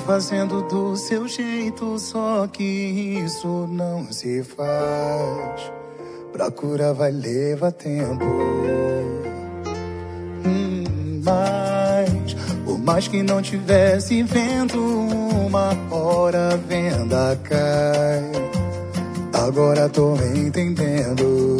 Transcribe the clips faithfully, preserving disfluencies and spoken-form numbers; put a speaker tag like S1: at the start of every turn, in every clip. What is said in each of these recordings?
S1: fazendo do seu jeito, só que isso não se faz. Pra curar vai levar tempo. Hum, mas, por mais que não tivesse vento, uma hora a venda cai. Agora tô entendendo.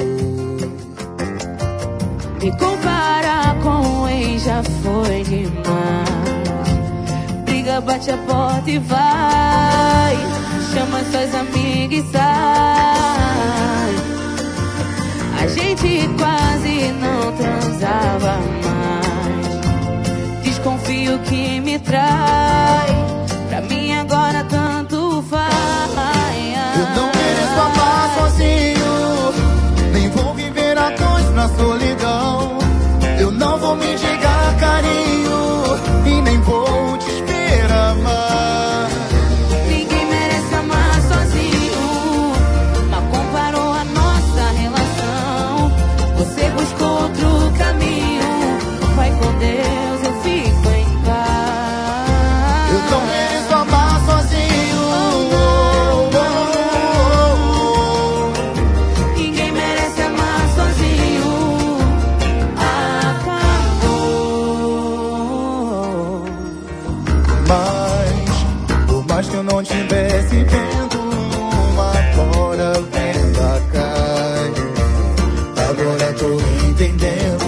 S2: Me comparar com o ex já foi demais. Briga, bate a porta e vai. Chama suas amigas e sai. A gente quase não transava mais. Desconfio que me trai. Pra mim agora tanto faz.
S1: Eu não mereço amar sozinho, nem vou viver a dois na solidão. Eu não vou me negar carinho e nem vou te esperar mais.
S2: Ninguém merece amar sozinho. Mal comparou a nossa relação. Você buscou outro caminho. Vai com Deus, eu fico em paz.
S1: Eu não mereço amar sozinho.
S2: Oh, oh, oh. Ninguém merece amar sozinho. Acabou.
S1: Mas, por mais que eu não tivesse vendo, agora a venda cai. Agora tô entendendo.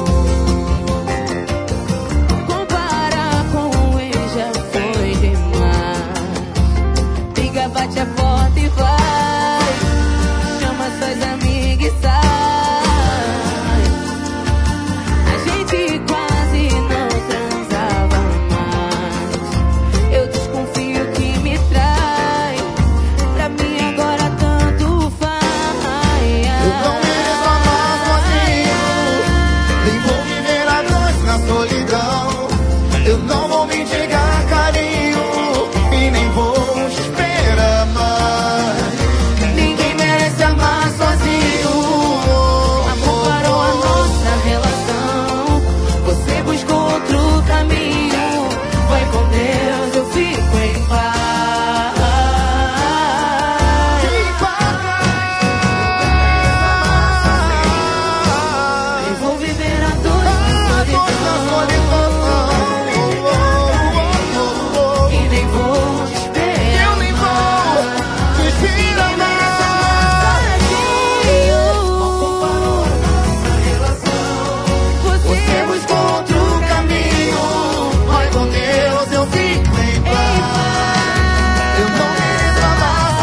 S2: Comparar com o ex já foi demais. Liga, bate a porta e vai. Chama suas amigas e sai. A gente quase não transava mais. Eu desconfio que me trai. Pra mim agora tanto faz.
S1: Eu não mereço amar sozinho, nem vou viver a dois na solidão. Eu não vou me negar carinho e nem vou te esperar mais.
S2: Ninguém merece amar sozinho. Comparou a nossa relação. Você buscou outro caminho. Vai com Deus, eu fico em paz. Eu vou viver a dois na solidão. E nem vou te esperar.
S1: Eu nem vou te esperar mais. Você buscou outro caminho. Vai com Deus, eu fico em paz. Eu não mereço amar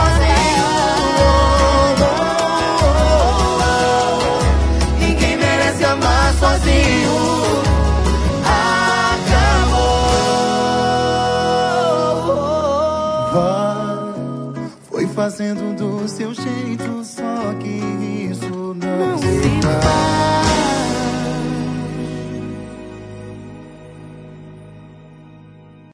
S1: sozinho. Ninguém merece amar sozinho. Acabou. Vai, foi fazendo do seu jeito, só que isso não se faz.